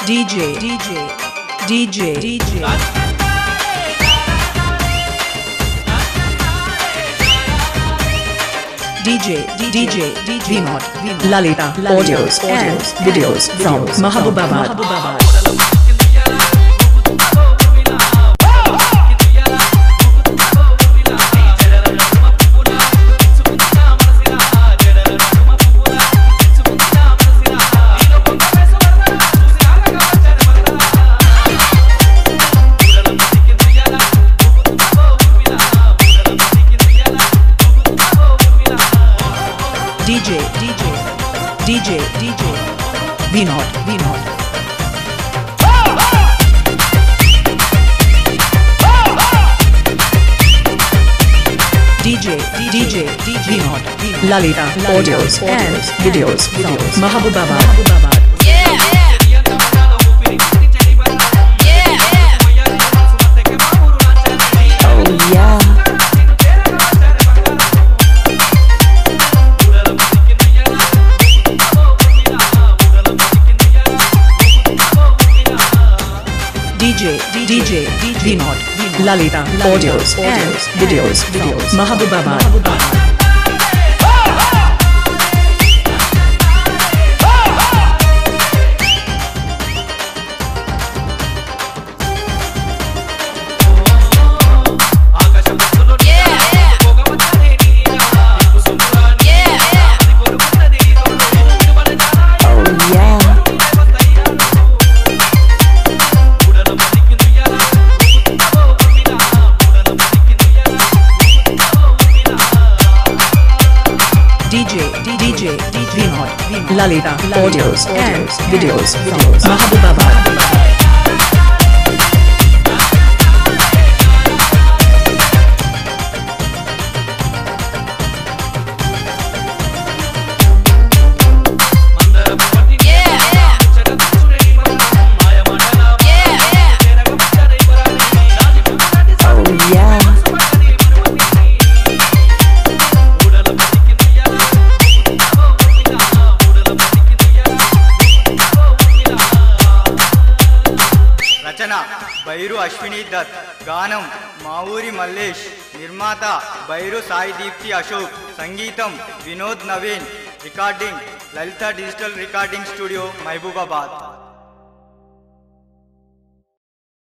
Vinod, Lalita, audios and videos from Mahabubabad. DJ Vinod DJ Vinod, Lalita, audios and videos from Mahabubabad. DJ Vinod, Lalita, audios and videos from Mahabubabad. DJ Vinod, Lalita, audios and videos from Mahabubabad. బైరు Ashwini Dutt, గానం మావూరి మల్లేష్, నిర్మాత బైరు సాయి దీప్తి అశోక్, సంగీతం Vinod Naveen, recording Lalitha digital recording studio Mahabubabad.